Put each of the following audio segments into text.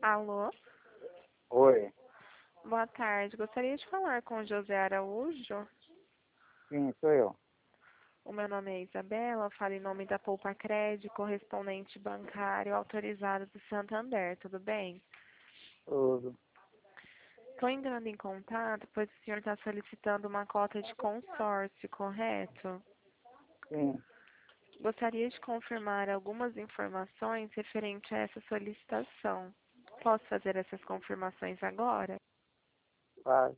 Alô, Oi, boa tarde. Gostaria de falar com o José Araújo. sim, sou eu. O meu nome é Isabela, eu falo em nome da Poupa Crédito, correspondente bancário autorizado do Santander, tudo bem? Tudo. Estou entrando em contato, pois o senhor está solicitando uma cota de consórcio, correto? Sim, Gostaria de confirmar algumas informações referente a essa solicitação. Posso fazer essas confirmações agora? faz.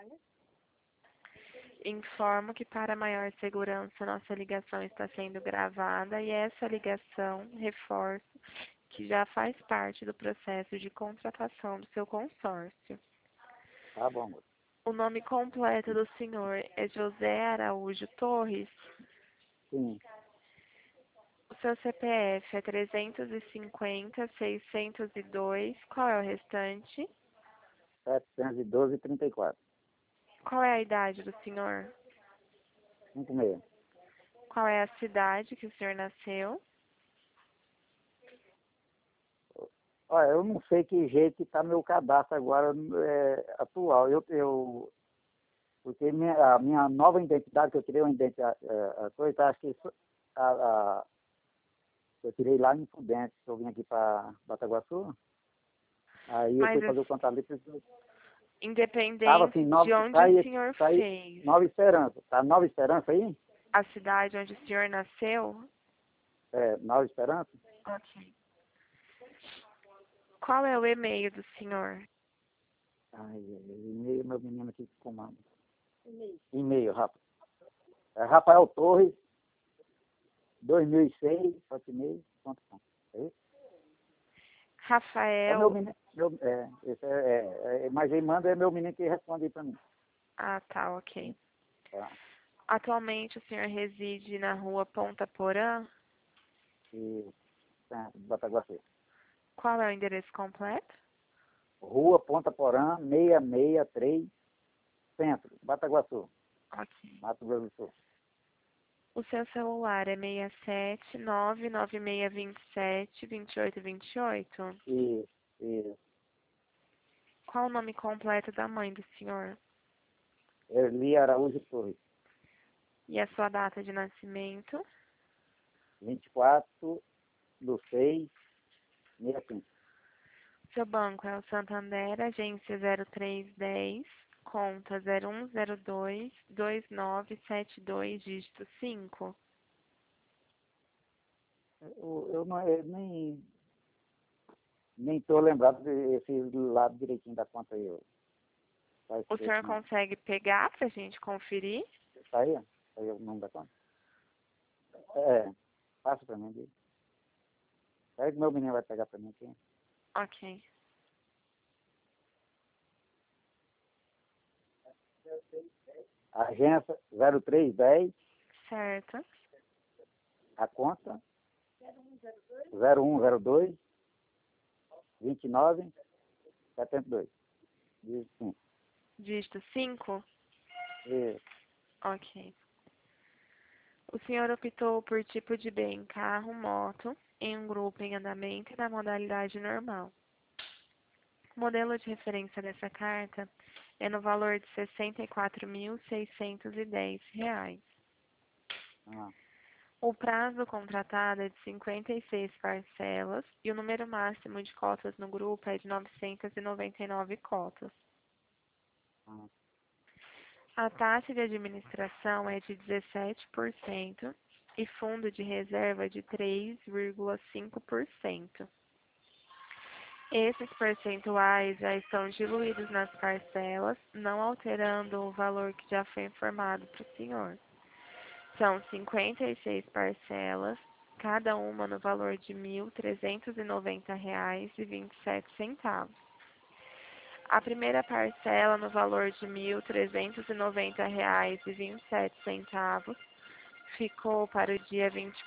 Informo que para maior segurança nossa ligação está sendo gravada e essa ligação, reforço, que já faz parte do processo de contratação do seu consórcio. Tá bom, moço. O nome completo do senhor é José Araújo Torres. Sim, O seu CPF é 350-602. Qual é o restante? 712,34. Qual é a idade do senhor? 56. Qual é a cidade que o senhor nasceu? Olha, eu não sei que jeito que tá meu cadastro agora atual. Porque a minha nova identidade, que eu tirei uma identidade, coisa, acho que a, a- eu tirei lá em Prudente, eu vim aqui para Bataguaçu. Aí eu Mas fui fazer o contato ali, tava independente assim, de onde o senhor tá aí, fez, Nova Esperança. Tá Nova Esperança aí? a cidade onde o senhor nasceu? É, Nova Esperança? Ok. Qual é o e-mail do senhor? Ai, e-mail, meu menino aqui que comanda. E-mail, Rafa. É Rafael Torres, 2006, hotmail.com. É isso? É meu Rafael. menino, mas quem manda é meu menino que responde aí pra mim. Ah, tá, ok. Tá? Atualmente o senhor reside na rua Ponta Porã? E, Centro de Bataguaçu. Qual é o endereço completo? Rua Ponta Porã, 663, Centro, Bataguaçu, Ok. Mato Grosso do Sul. O seu celular é 67996272828? E Qual o nome completo da mãe do senhor? Erli Araújo Torres, E a sua data de nascimento? 24/6/65. Seu banco é o Santander, agência 0310, conta 0102-2972, dígito 5. Eu não, nem estou lembrado desse lado direitinho da conta aí. Faz O tempo, senhor não. consegue pegar para a gente conferir? Tá aí? Tá aí o nome da conta? É, passa para mim. Aí que meu menino vai pegar para mim aqui. Ok, Agência 0310, certo. a conta 0102 2972. Diz sim. Dígito 5? E, Ok. O senhor optou por tipo de bem carro, moto, em um grupo em andamento e na modalidade normal. O modelo de referência dessa carta é no valor de R$ 64.610. ah, O prazo contratado é de 56 parcelas e o número máximo de cotas no grupo é de 999 cotas. ah, A taxa de administração é de 17% e fundo de reserva de 3,5%. Esses percentuais já estão diluídos nas parcelas, não alterando o valor que já foi informado para o senhor. São 56 parcelas, cada uma no valor de R$ 1.390,27. A primeira parcela no valor de R$ 1.390,27 ficou para o dia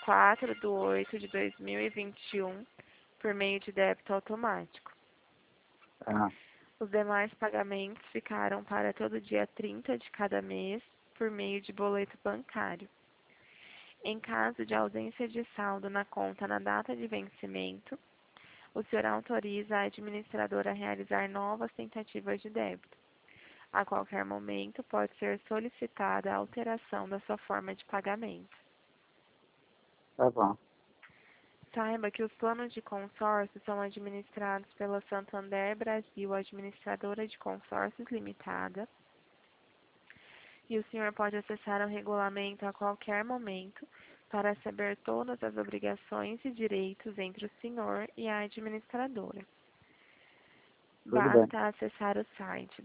24/8/2021 por meio de débito automático. ah, Os demais pagamentos ficaram para todo dia 30 de cada mês por meio de boleto bancário. Em caso de ausência de saldo na conta na data de vencimento, o senhor autoriza a administradora a realizar novas tentativas de débito. A qualquer momento pode ser solicitada a alteração da sua forma de pagamento. Tá bom. Saiba que os planos de consórcio são administrados pela Santander Brasil Administradora de Consórcios Limitada, e o senhor pode acessar o regulamento a qualquer momento para saber todas as obrigações e direitos entre o senhor e a administradora. Tudo bem. Basta acessar o site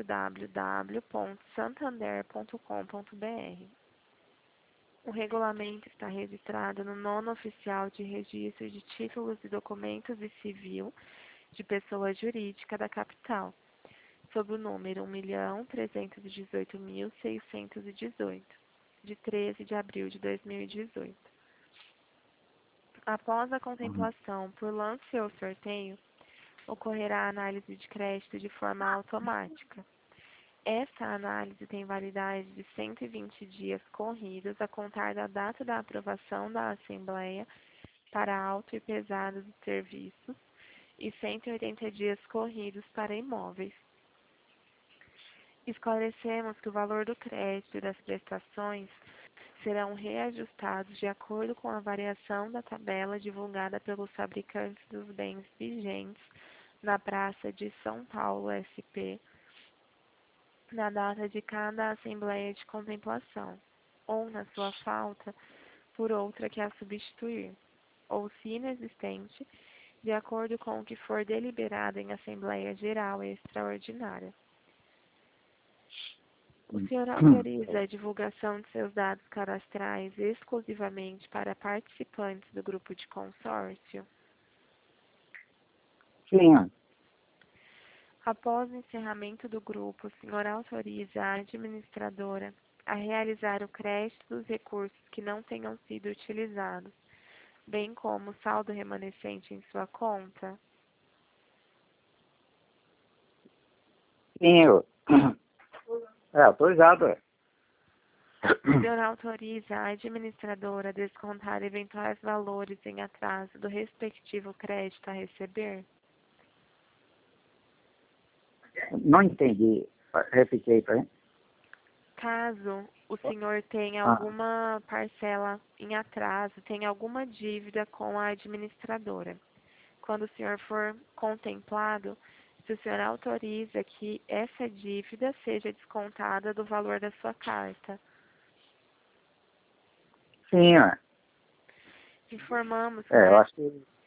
www.santander.com.br. O regulamento está registrado no Nono Oficial de Registro de Títulos e Documentos e Civil de Pessoa Jurídica da Capital, sob o número 1.318.618, de 13 de abril de 2018. Após a contemplação por lance ou sorteio, ocorrerá a análise de crédito de forma automática. Esta análise tem validade de 120 dias corridos a contar da data da aprovação da Assembleia para auto e pesado de serviços e 180 dias corridos para imóveis. Esclarecemos que o valor do crédito e das prestações serão reajustados de acordo com a variação da tabela divulgada pelos fabricantes dos bens vigentes na Praça de São Paulo SP, na data de cada Assembleia de Contemplação, ou, na sua falta, por outra que a substituir, ou, se inexistente, de acordo com o que for deliberado em Assembleia Geral Extraordinária. O senhor autoriza a divulgação de seus dados cadastrais exclusivamente para participantes do grupo de consórcio? Sim. Após o encerramento do grupo, o senhor autoriza a administradora a realizar o crédito dos recursos que não tenham sido utilizados, bem como o saldo remanescente em sua conta? Sim, autorizado. O senhor autoriza a administradora a descontar eventuais valores em atraso do respectivo crédito a receber? Não entendi. Repeti aí pra mim. Caso o senhor tenha alguma parcela em atraso, tenha alguma dívida com a administradora, quando o senhor for contemplado, se o senhor autoriza que essa dívida seja descontada do valor da sua carta. Sim, Informamos que eu acho que...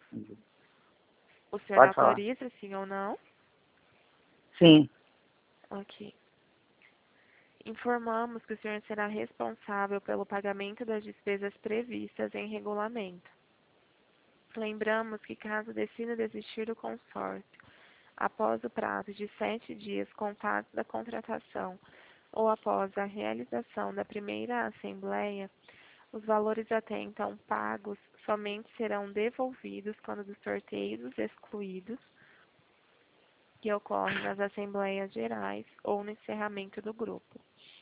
o senhor Pode falar. autoriza, sim ou não? Sim. Ok. Informamos que o senhor será responsável pelo pagamento das despesas previstas em regulamento. Lembramos que, caso decida desistir do consórcio, após o prazo de 7 dias contados da contratação ou após a realização da primeira assembleia, os valores até então pagos somente serão devolvidos quando dos sorteios excluídos, que ocorrem nas assembleias gerais ou no encerramento do grupo.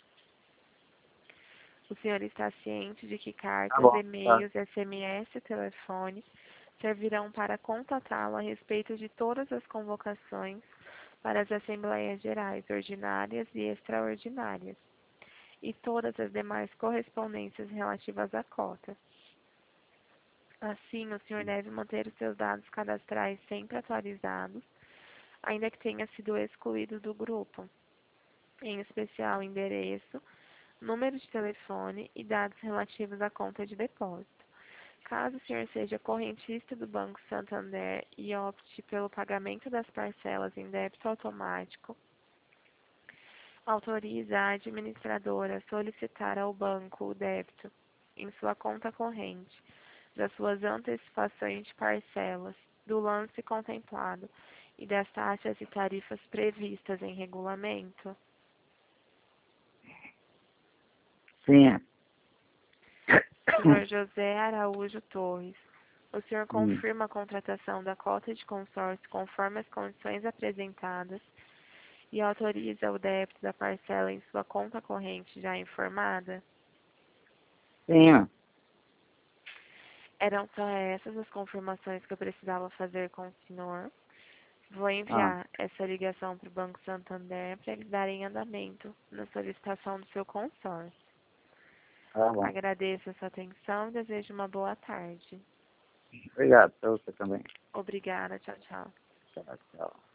O senhor está ciente de que Tá cartas, bom. e-mails, SMS e telefone servirão para contatá-lo a respeito de todas as convocações para as assembleias gerais ordinárias e extraordinárias e todas as demais correspondências relativas à cota. Assim, o senhor deve manter os seus dados cadastrais sempre atualizados, ainda que tenha sido excluído do grupo, em especial o endereço, número de telefone e dados relativos à conta de depósito. Caso o senhor seja correntista do Banco Santander e opte pelo pagamento das parcelas em débito automático, autoriza a administradora a solicitar ao banco o débito em sua conta corrente das suas antecipações de parcelas, do lance contemplado e das taxas e tarifas previstas em regulamento? Sim. Senhor José Araújo Torres, o senhor Sim. confirma a contratação da cota de consórcio conforme as condições apresentadas e autoriza o débito da parcela em sua conta corrente já informada? Sim. Eram só essas as confirmações que eu precisava fazer com o senhor. Vou Ah, enviar essa ligação para o Banco Santander para eles darem andamento na solicitação do seu consórcio. tá bom. Agradeço a sua atenção e desejo uma boa tarde. Obrigado para você também. Obrigada, tchau, tchau. Tchau, tchau.